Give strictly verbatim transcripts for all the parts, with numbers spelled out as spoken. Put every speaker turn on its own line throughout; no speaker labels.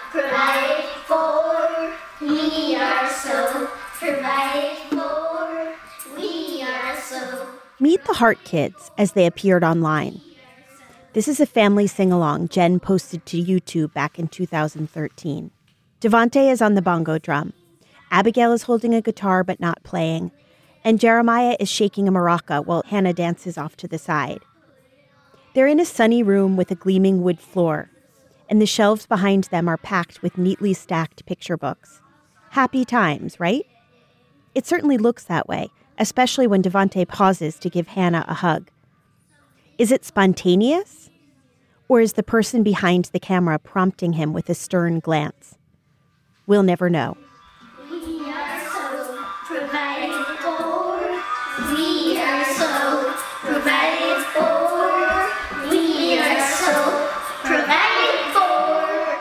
provided for. We are so provided for. We are so.
Meet the Heart Kids as they appeared online. This is a family sing-along Jen posted to YouTube back in two thousand thirteen. Devante is on the bongo drum. Abigail is holding a guitar but not playing. And Jeremiah is shaking a maraca while Hannah dances off to the side. They're in a sunny room with a gleaming wood floor, and the shelves behind them are packed with neatly stacked picture books. Happy times, right? It certainly looks that way, especially when Devante pauses to give Hannah a hug. Is it spontaneous? Or is the person behind the camera prompting him with a stern glance? We'll never know.
We are so provided for. We are so provided for. We are so provided for.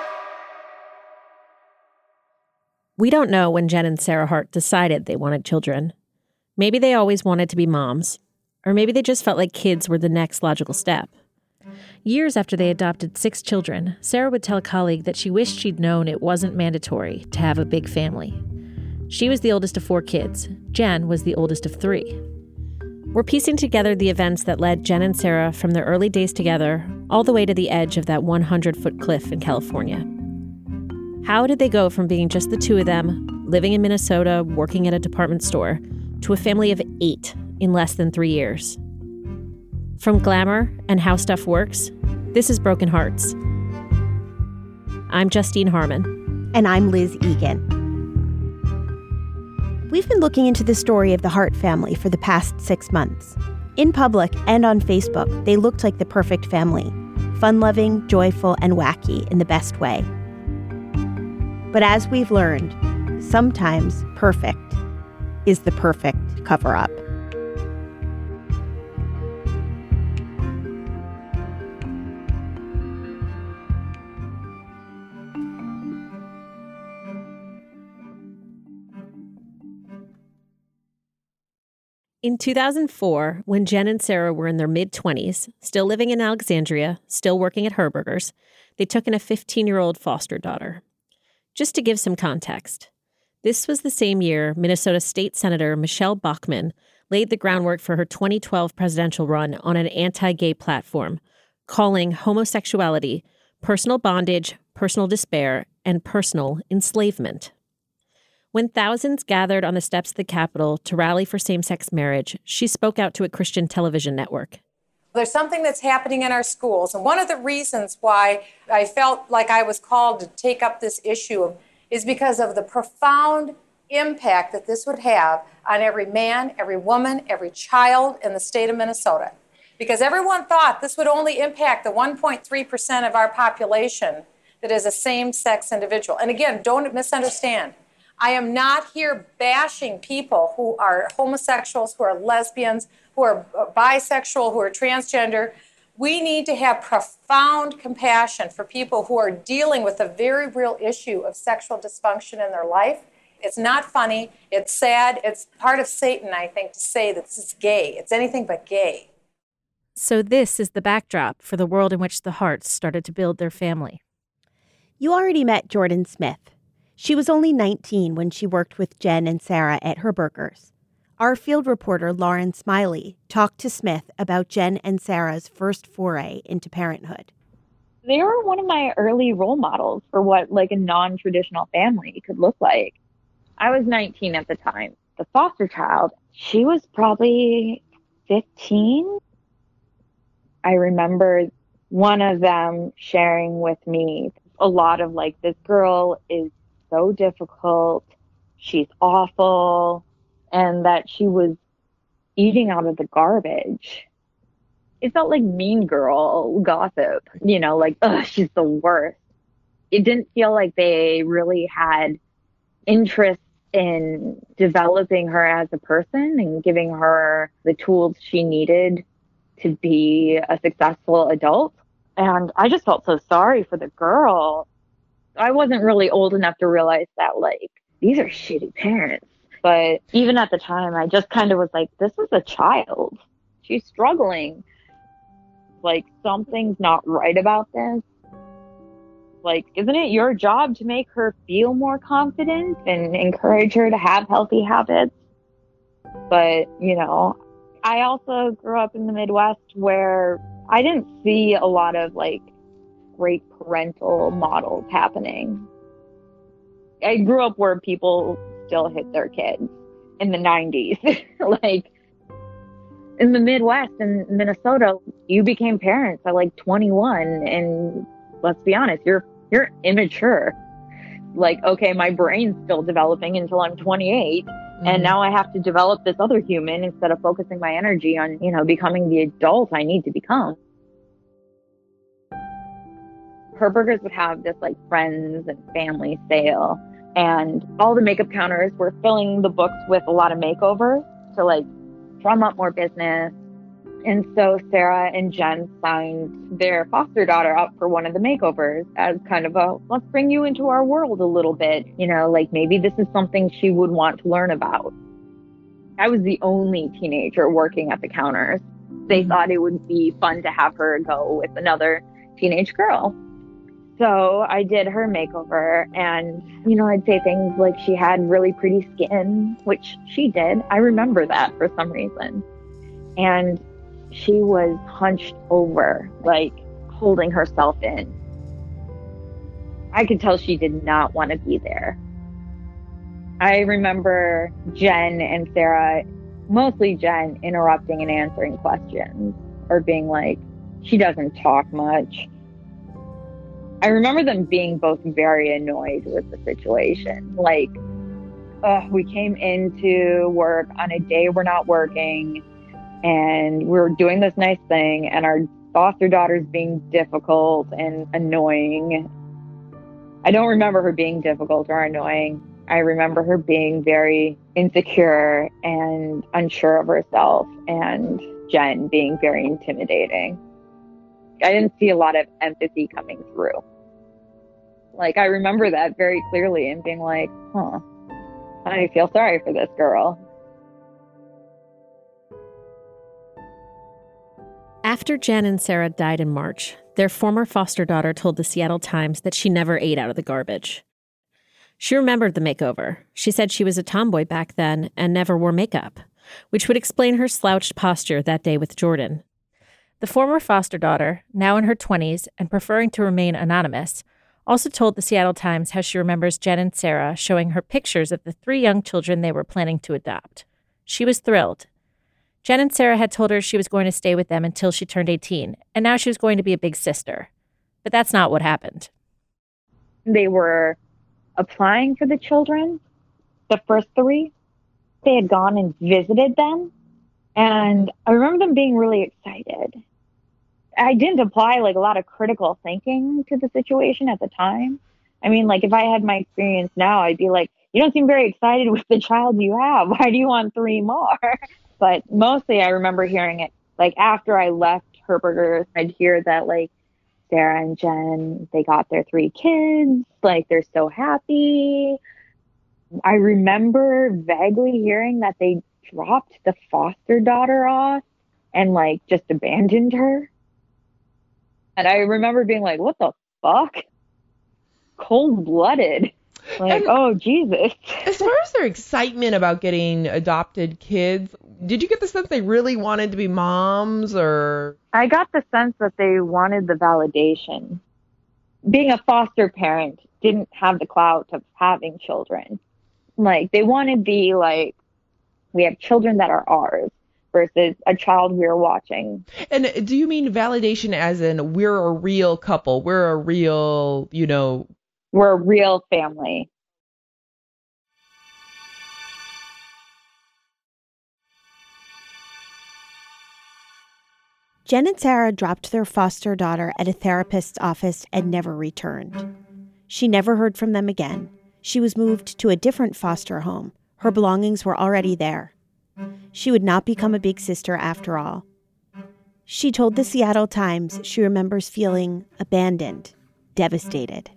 We don't know when Jen and Sarah Hart decided they wanted children. Maybe they always wanted to be moms. Or maybe they just felt like kids were the next logical step. Years after they adopted six children, Sarah would tell a colleague that she wished she'd known it wasn't mandatory to have a big family. She was the oldest of four kids. Jen was the oldest of three. We're piecing together the events that led Jen and Sarah from their early days together all the way to the edge of that hundred-foot cliff in California. How did they go from being just the two of them, living in Minnesota, working at a department store, to a family of eight in less than three years? From Glamour and How Stuff Works, this is Broken Hearts. I'm Justine Harmon.
And I'm Liz Egan. We've been looking into the story of the Hart family for the past six months. In public and on Facebook, they looked like the perfect family. Fun-loving, joyful, and wacky in the best way. But as we've learned, sometimes perfect is the perfect cover-up.
In two thousand four, when Jen and Sarah were in their mid-twenties, still living in Alexandria, still working at Herberger's, they took in a fifteen-year-old foster daughter. Just to give some context, this was the same year Minnesota State Senator Michelle Bachmann laid the groundwork for her twenty twelve presidential run on an anti-gay platform, calling homosexuality personal bondage, personal despair, and personal enslavement. When thousands gathered on the steps of the Capitol to rally for same-sex marriage, she spoke out to a Christian television network.
There's something that's happening in our schools, and one of the reasons why I felt like I was called to take up this issue is because of the profound impact that this would have on every man, every woman, every child in the state of Minnesota. Because everyone thought this would only impact the one point three percent of our population that is a same-sex individual. And again, don't misunderstand. I am not here bashing people who are homosexuals, who are lesbians, who are bisexual, who are transgender. We need to have profound compassion for people who are dealing with a very real issue of sexual dysfunction in their life. It's not funny. It's sad. It's part of Satan, I think, to say that this is gay. It's anything but gay.
So this is the backdrop for the world in which the Harts started to build their family.
You already met Jordan Smith. She was only nineteen when she worked with Jen and Sarah at Herberger's. Our field reporter, Lauren Smiley, talked to Smith about Jen and Sarah's first foray into parenthood.
They were one of my early role models for what like a non-traditional family could look like. I was nineteen at the time. The foster child, she was probably fifteen. I remember one of them sharing with me a lot of like, this girl is so difficult, she's awful, and that she was eating out of the garbage. It felt like Mean Girl gossip, you know, like, ugh, she's the worst. It didn't feel like they really had interest in developing her as a person and giving her the tools she needed to be a successful adult. And I just felt so sorry for the girl. I wasn't really old enough to realize that, like, these are shitty parents. But even at the time, I just kind of was like, this is a child. She's struggling. Like, something's not right about this. Like, isn't it your job to make her feel more confident and encourage her to have healthy habits? But, you know, I also grew up in the Midwest where I didn't see a lot of, like, great parental models happening. I grew up where people still hit their kids in the nineties. Like, in the Midwest, in Minnesota, you became parents at like twenty-one, and let's be honest, you're you're immature. Like, okay, my brain's still developing until I'm twenty-eight, mm-hmm. and now I have to develop this other human instead of focusing my energy on, you know, becoming the adult I need to become. Herberger's would have this like friends and family sale, and all the makeup counters were filling the books with a lot of makeovers to like drum up more business. And so Sarah and Jen signed their foster daughter up for one of the makeovers as kind of a, let's bring you into our world a little bit. You know, like maybe this is something she would want to learn about. I was the only teenager working at the counters. They thought it would be fun to have her go with another teenage girl. So I did her makeover, and, you know, I'd say things like she had really pretty skin, which she did. I remember that for some reason. And she was hunched over, like holding herself in. I could tell she did not want to be there. I remember Jen and Sarah, mostly Jen, interrupting and answering questions or being like, she doesn't talk much. I remember them being both very annoyed with the situation. Like, oh, we came into work on a day we're not working, and we were doing this nice thing, and our foster daughter's being difficult and annoying. I don't remember her being difficult or annoying. I remember her being very insecure and unsure of herself, and Jen being very intimidating. I didn't see a lot of empathy coming through. Like, I remember that very clearly and being like, huh, I feel sorry for this girl.
After Jen and Sarah died in March, their former foster daughter told the Seattle Times that she never ate out of the garbage. She remembered the makeover. She said she was a tomboy back then and never wore makeup, which would explain her slouched posture that day with Jordan. The former foster daughter, now in her twenties and preferring to remain anonymous, also told the Seattle Times how she remembers Jen and Sarah showing her pictures of the three young children they were planning to adopt. She was thrilled. Jen and Sarah had told her she was going to stay with them until she turned eighteen, and now she was going to be a big sister. But that's not what happened.
They were applying for the children, the first three. They had gone and visited them, and I remember them being really excited. I didn't apply like a lot of critical thinking to the situation at the time. I mean, like if I had my experience now, I'd be like, you don't seem very excited with the child you have. Why do you want three more? But mostly I remember hearing it like after I left Herberger's, I'd hear that like Sarah and Jen, they got their three kids. Like they're so happy. I remember vaguely hearing that they dropped the foster daughter off and like just abandoned her. And I remember being like, what the fuck? Cold-blooded. Like, and oh, Jesus.
As far as their excitement about getting adopted kids, did you get the sense they really wanted to be moms or?
I got the sense that they wanted the validation. Being a foster parent didn't have the clout of having children. Like, they want to be like, we have children that are ours. Versus a child we're watching.
And do you mean validation as in we're a real couple? We're a real, you know...
We're a real family.
Jen and Sarah dropped their foster daughter at a therapist's office and never returned. She never heard from them again. She was moved to a different foster home. Her belongings were already there. She would not become a big sister after all. She told the Seattle Times she remembers feeling abandoned, devastated.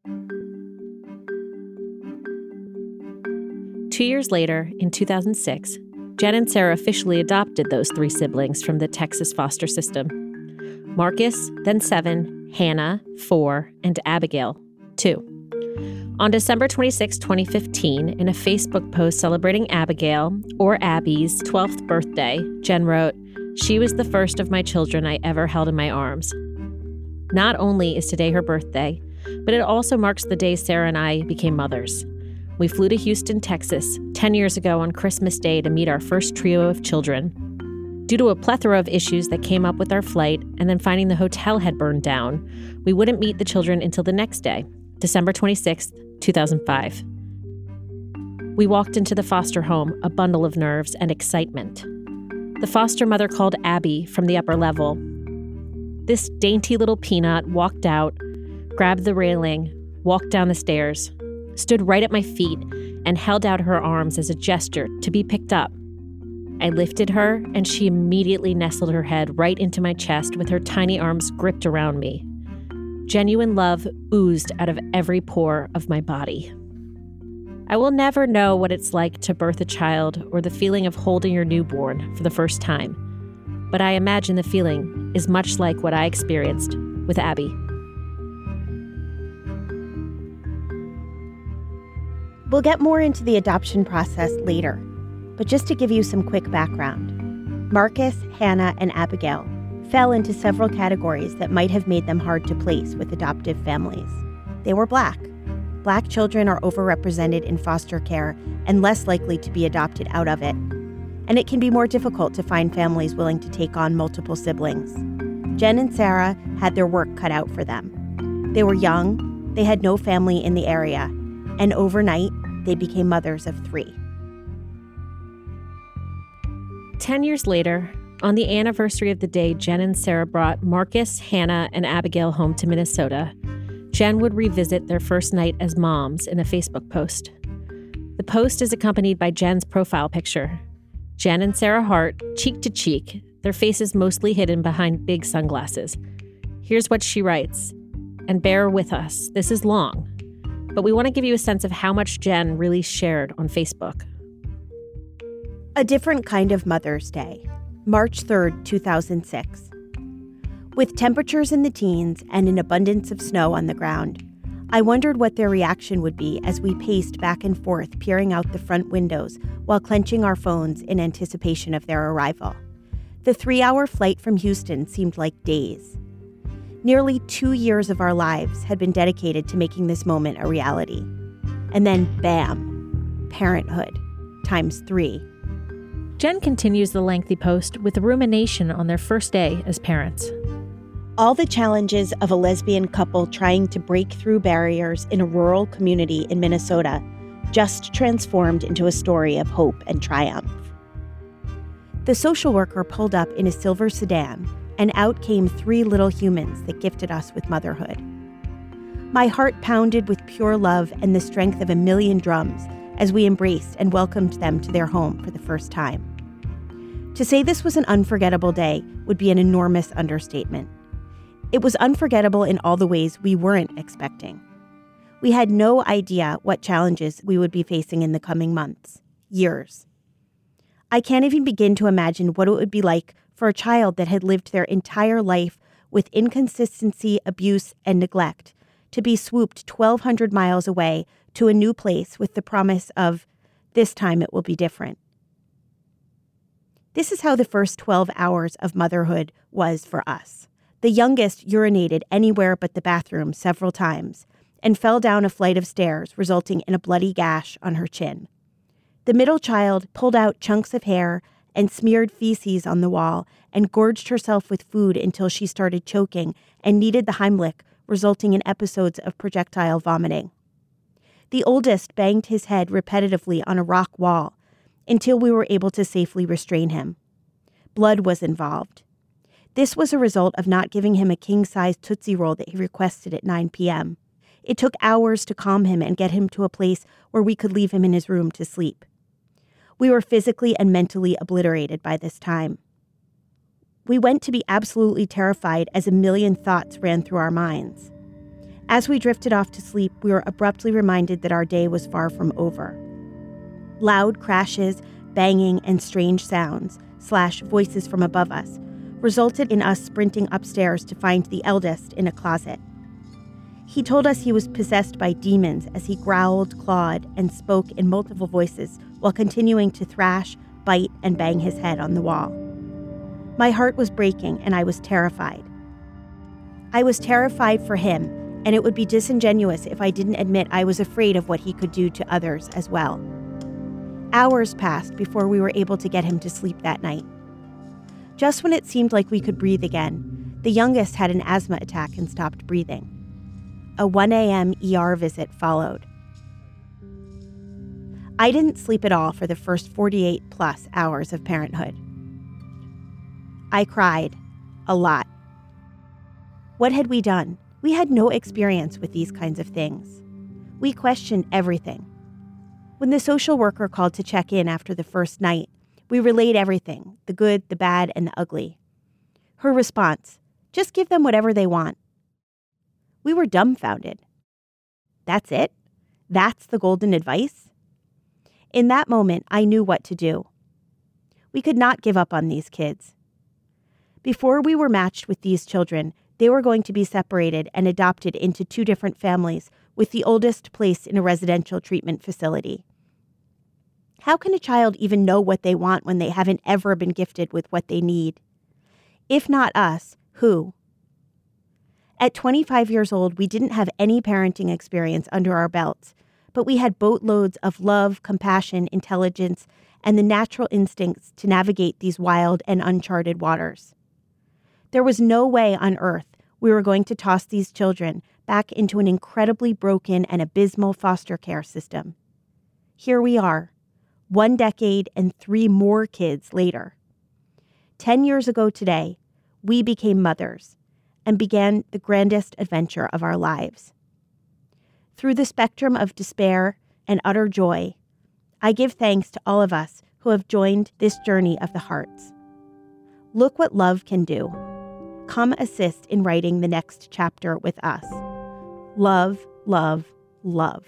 Two years later, in two thousand six, Jen and Sarah officially adopted those three siblings from the Texas foster system. Marcus, then seven, Hannah, four, and Abigail, two. On December twenty-sixth, twenty fifteen, in a Facebook post celebrating Abigail, or Abby's, twelfth birthday, Jen wrote, "She was the first of my children I ever held in my arms." Not only is today her birthday, but it also marks the day Sarah and I became mothers. We flew to Houston, Texas, ten years ago on Christmas Day to meet our first trio of children. Due to a plethora of issues that came up with our flight and then finding the hotel had burned down, we wouldn't meet the children until the next day, December twenty-sixth, two thousand five. We walked into the foster home, a bundle of nerves and excitement. The foster mother called Abby from the upper level. This dainty little peanut walked out, grabbed the railing, walked down the stairs, stood right at my feet, and held out her arms as a gesture to be picked up. I lifted her, and she immediately nestled her head right into my chest with her tiny arms gripped around me. Genuine love oozed out of every pore of my body. I will never know what it's like to birth a child or the feeling of holding your newborn for the first time, but I imagine the feeling is much like what I experienced with Abby.
We'll get more into the adoption process later, but just to give you some quick background, Marcus, Hannah, and Abigail fell into several categories that might have made them hard to place with adoptive families. They were Black. Black children are overrepresented in foster care and less likely to be adopted out of it. And it can be more difficult to find families willing to take on multiple siblings. Jen and Sarah had their work cut out for them. They were young, they had no family in the area, and overnight, they became mothers of three.
Ten years later, on the anniversary of the day Jen and Sarah brought Marcus, Hannah, and Abigail home to Minnesota, Jen would revisit their first night as moms in a Facebook post. The post is accompanied by Jen's profile picture. Jen and Sarah Hart, cheek to cheek, their faces mostly hidden behind big sunglasses. Here's what she writes, and bear with us, this is long, but we want to give you a sense of how much Jen really shared on Facebook.
A different kind of Mother's Day, March third, two thousand six. With temperatures in the teens and an abundance of snow on the ground, I wondered what their reaction would be as we paced back and forth, peering out the front windows while clenching our phones in anticipation of their arrival. The three-hour flight from Houston seemed like days. Nearly two years of our lives had been dedicated to making this moment a reality. And then, bam, parenthood, times three.
Jen continues the lengthy post with a rumination on their first day as parents.
All the challenges of a lesbian couple trying to break through barriers in a rural community in Minnesota just transformed into a story of hope and triumph. The social worker pulled up in a silver sedan, and out came three little humans that gifted us with motherhood. My heart pounded with pure love and the strength of a million drums as we embraced and welcomed them to their home for the first time. To say this was an unforgettable day would be an enormous understatement. It was unforgettable in all the ways we weren't expecting. We had no idea what challenges we would be facing in the coming months, years. I can't even begin to imagine what it would be like for a child that had lived their entire life with inconsistency, abuse, and neglect to be swooped twelve hundred miles away to a new place with the promise of, this time it will be different. This is how the first twelve hours of motherhood was for us. The youngest urinated anywhere but the bathroom several times and fell down a flight of stairs, resulting in a bloody gash on her chin. The middle child pulled out chunks of hair and smeared feces on the wall and gorged herself with food until she started choking and needed the Heimlich, resulting in episodes of projectile vomiting. The oldest banged his head repetitively on a rock wall until we were able to safely restrain him. Blood was involved. This was a result of not giving him a king-size Tootsie Roll that he requested at nine p.m. It took hours to calm him and get him to a place where we could leave him in his room to sleep. We were physically and mentally obliterated by this time. We went to be absolutely terrified as a million thoughts ran through our minds. As we drifted off to sleep, we were abruptly reminded that our day was far from over. Loud crashes, banging, and strange sounds, slash voices from above us, resulted in us sprinting upstairs to find the eldest in a closet. He told us he was possessed by demons as he growled, clawed, and spoke in multiple voices while continuing to thrash, bite, and bang his head on the wall. My heart was breaking and I was terrified. I was terrified for him, and it would be disingenuous if I didn't admit I was afraid of what he could do to others as well. Hours passed before we were able to get him to sleep that night. Just when it seemed like we could breathe again, the youngest had an asthma attack and stopped breathing. A one a.m. E R visit followed. I didn't sleep at all for the first forty-eight plus hours of parenthood. I cried. A lot. What had we done? We had no experience with these kinds of things. We questioned everything. When the social worker called to check in after the first night, we relayed everything, the good, the bad, and the ugly. Her response, just give them whatever they want. We were dumbfounded. That's it? That's the golden advice? In that moment, I knew what to do. We could not give up on these kids. Before we were matched with these children, they were going to be separated and adopted into two different families, with the oldest placed in a residential treatment facility. How can a child even know what they want when they haven't ever been gifted with what they need? If not us, who? At twenty-five years old, we didn't have any parenting experience under our belts, but we had boatloads of love, compassion, intelligence, and the natural instincts to navigate these wild and uncharted waters. There was no way on earth we were going to toss these children back into an incredibly broken and abysmal foster care system. Here we are, one decade and three more kids later. Ten years ago today, we became mothers and began the grandest adventure of our lives. Through the spectrum of despair and utter joy, I give thanks to all of us who have joined this journey of the hearts. Look what love can do. Come assist in writing the next chapter with us. Love, love, love.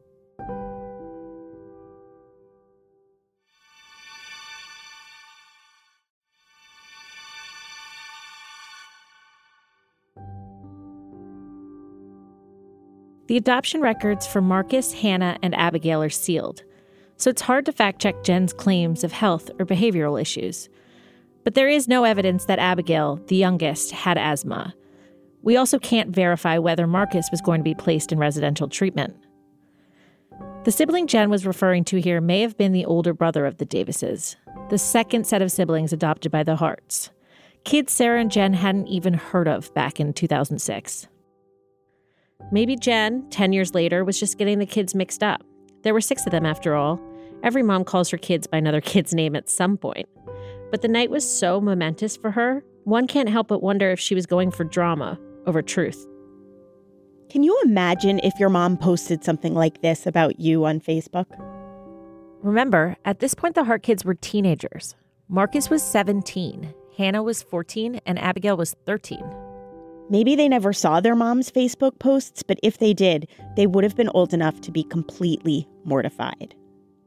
The adoption records for Marcus, Hannah, and Abigail are sealed, so it's hard to fact-check Jen's claims of health or behavioral issues. But there is no evidence that Abigail, the youngest, had asthma. We also can't verify whether Marcus was going to be placed in residential treatment. The sibling Jen was referring to here may have been the older brother of the Davises, the second set of siblings adopted by the Harts, kids Sarah and Jen hadn't even heard of back in two thousand six. Maybe Jen, ten years later, was just getting the kids mixed up. There were six of them after all. Every mom calls her kids by another kid's name at some point. But the night was so momentous for her, one can't help but wonder if she was going for drama over truth.
Can you imagine if your mom posted something like this about you on Facebook?
Remember, at this point the Hart kids were teenagers. Marcus was seventeen, Hannah was fourteen, and Abigail was thirteen.
Maybe they never saw their mom's Facebook posts, but if they did, they would have been old enough to be completely mortified.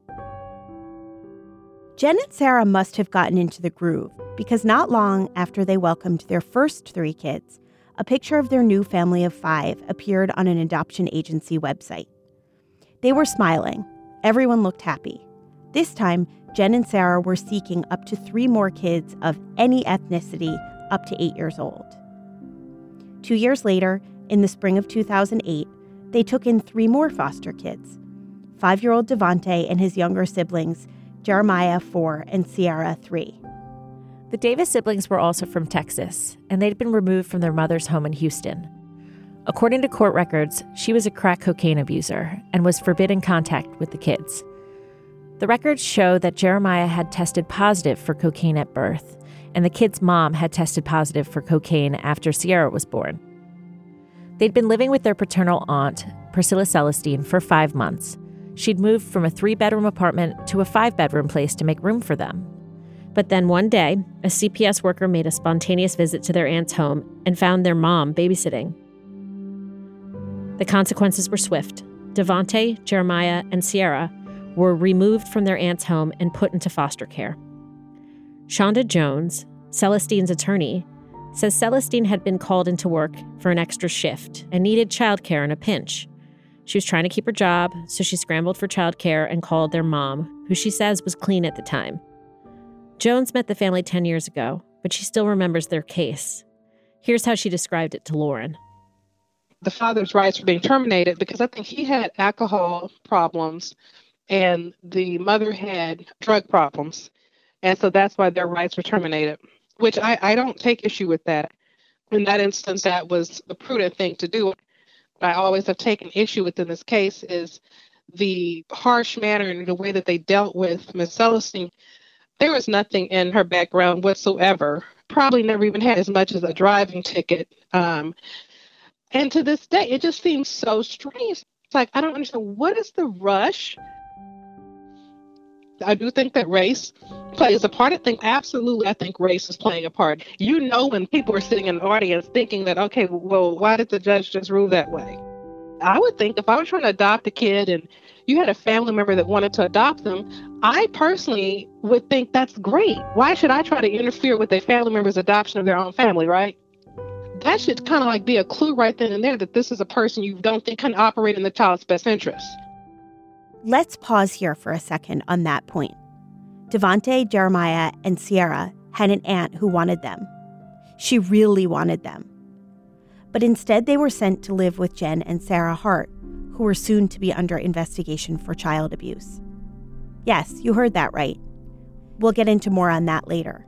Jen and Sarah must have gotten into the groove, because not long after they welcomed their first three kids, a picture of their new family of five appeared on an adoption agency website. They were smiling. Everyone looked happy. This time, Jen and Sarah were seeking up to three more kids of any ethnicity up to eight years old. Two years later, in the spring of two thousand eight, they took in three more foster kids, five-year-old Devante and his younger siblings, Jeremiah, four, and Sierra, three.
The Davis siblings were also from Texas, and they'd been removed from their mother's home in Houston. According to court records, she was a crack cocaine abuser and was forbidden contact with the kids. The records show that Jeremiah had tested positive for cocaine at birth, and the kid's mom had tested positive for cocaine after Sierra was born. They'd been living with their paternal aunt, Priscilla Celestine, for five months. She'd moved from a three-bedroom apartment to a five-bedroom place to make room for them. But then one day, a C P S worker made a spontaneous visit to their aunt's home and found their mom babysitting. The consequences were swift. Devante, Jeremiah, and Sierra were removed from their aunt's home and put into foster care. Shonda Jones, Celestine's attorney, says Celestine had been called into work for an extra shift and needed childcare in a pinch. She was trying to keep her job, so she scrambled for childcare and called their mom, who she says was clean at the time. Jones met the family ten years ago, but she still remembers their case. Here's how she described it to Lauren.
The father's rights were being terminated because I think he had alcohol problems and the mother had drug problems. And so that's why their rights were terminated, which I, I don't take issue with that. In that instance, that was the prudent thing to do. I always have taken issue with in this case is the harsh manner and the way that they dealt with Miss Celestine. There was nothing in her background whatsoever. Probably never even had as much as a driving ticket. Um, and to this day, it just seems so strange. It's like, I don't understand. What is the rush? I do think that race plays a part. I think absolutely, I think race is playing a part. You know when people are sitting in the audience thinking that, okay, well, why did the judge just rule that way? I would think if I was trying to adopt a kid and you had a family member that wanted to adopt them, I personally would think that's great. Why should I try to interfere with a family member's adoption of their own family, right? That should kind of like be a clue right then and there that this is a person you don't think can operate in the child's best interest.
Let's pause here for a second on that point. Devontae, Jeremiah, and Sierra had an aunt who wanted them. She really wanted them. But instead they were sent to live with Jen and Sarah Hart, who were soon to be under investigation for child abuse. Yes, you heard that right. We'll get into more on that later.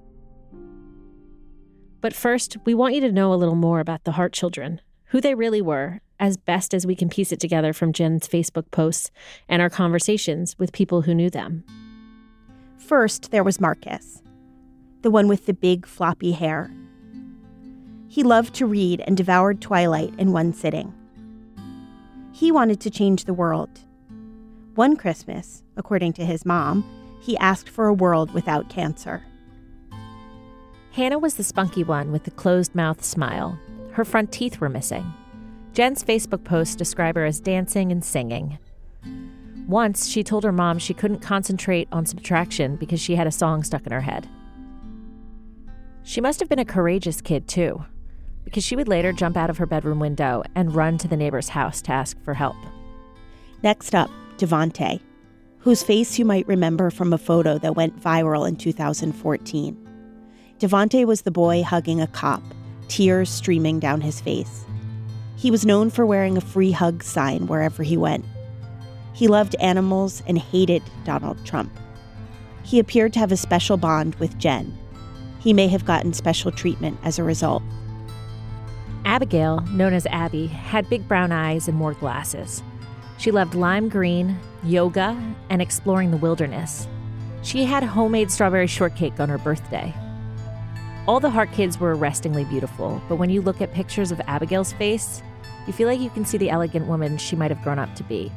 But first, we want you to know a little more about the Hart children, who they really were, as best as we can piece it together from Jen's Facebook posts and our conversations with people who knew them.
First, there was Marcus, the one with the big floppy hair. He loved to read and devoured Twilight in one sitting. He wanted to change the world. One Christmas, according to his mom, he asked for a world without cancer.
Hannah was the spunky one with the closed-mouthed smile. Her front teeth were missing. Jen's Facebook posts describe her as dancing and singing. Once, she told her mom she couldn't concentrate on subtraction because she had a song stuck in her head. She must have been a courageous kid, too, because she would later jump out of her bedroom window and run to the neighbor's house to ask for help.
Next up, Devontae, whose face you might remember from a photo that went viral in two thousand fourteen. Devontae was the boy hugging a cop, tears streaming down his face. He was known for wearing a free hug sign wherever he went. He loved animals and hated Donald Trump. He appeared to have a special bond with Jen. He may have gotten special treatment as a result.
Abigail, known as Abby, had big brown eyes and wore glasses. She loved lime green, yoga, and exploring the wilderness. She had homemade strawberry shortcake on her birthday. All the Hart kids were arrestingly beautiful, but when you look at pictures of Abigail's face, you feel like you can see the elegant woman she might have grown up to be.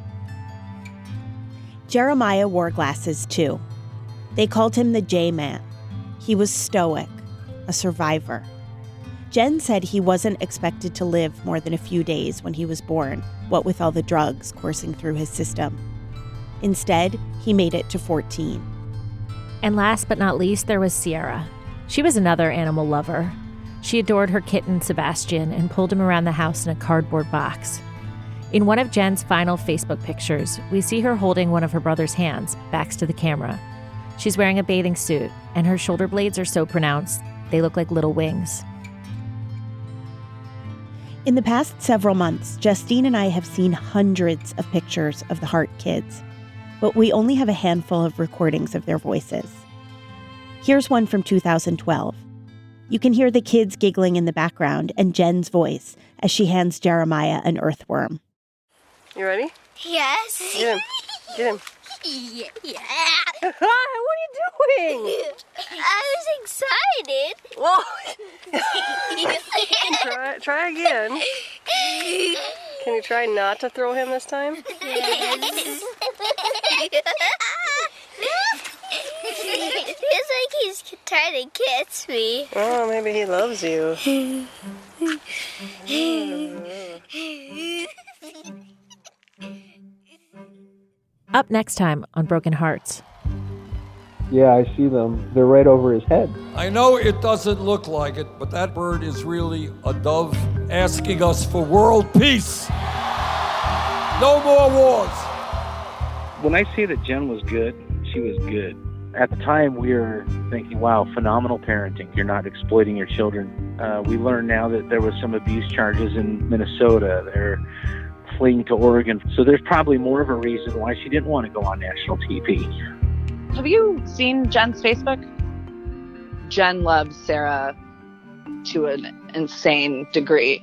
Jeremiah wore glasses too. They called him the J-Man. He was stoic, a survivor. Jen said he wasn't expected to live more than a few days when he was born, what with all the drugs coursing through his system. Instead, he made it to fourteen.
And last but not least, there was Sierra. She was another animal lover. She adored her kitten, Sebastian, and pulled him around the house in a cardboard box. In one of Jen's final Facebook pictures, we see her holding one of her brother's hands, backs to the camera. She's wearing a bathing suit, and her shoulder blades are so pronounced, they look like little wings.
In the past several months, Justine and I have seen hundreds of pictures of the Hart kids, but we only have a handful of recordings of their voices. Here's one from two thousand twelve. You can hear the kids giggling in the background and Jen's voice as she hands Jeremiah an earthworm.
You ready?
Yes.
Get him. Get him.
Yeah.
What are you doing?
I was excited.
Whoa. try, try again. Can you try not to throw him this time?
Yes. Feels like he's trying to catch me.
Oh, maybe he loves you.
Up next time on Broken Hearts.
Yeah, I see them. They're right over his head.
I know it doesn't look like it, but that bird is really a dove asking us for world peace. No more wars.
When I say that Jen was good, she was good. At the time, we were thinking, wow, phenomenal parenting. You're not exploiting your children. Uh, we learn now that there was some abuse charges in Minnesota. They're fleeing to Oregon. So there's probably more of a reason why she didn't want to go on national T V.
Have you seen Jen's Facebook? Jen loves Sarah to an insane degree.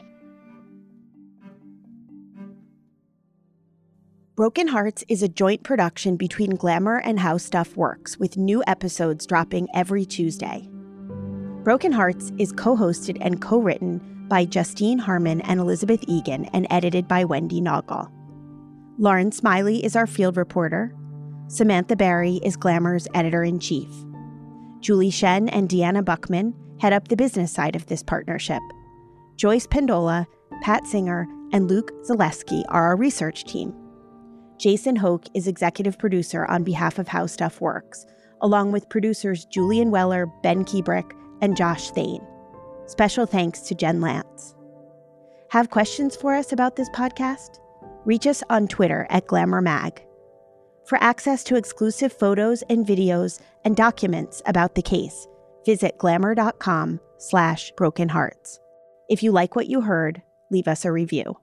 Broken Hearts is a joint production between Glamour and How Stuff Works, with new episodes dropping every Tuesday. Broken Hearts is co-hosted and co-written by Justine Harmon and Elizabeth Egan and edited by Wendy Naugle. Lauren Smiley is our field reporter. Samantha Barry is Glamour's editor-in-chief. Julie Shen and Deanna Buckman head up the business side of this partnership. Joyce Pendola, Pat Singer, and Luke Zaleski are our research team. Jason Hoke is executive producer on behalf of How Stuff Works, along with producers Julian Weller, Ben Kiebrick, and Josh Thane. Special thanks to Jen Lance. Have questions for us about this podcast? Reach us on Twitter at Glamour Mag. For access to exclusive photos and videos and documents about the case, visit glamour.com slash broken hearts. If you like what you heard, leave us a review.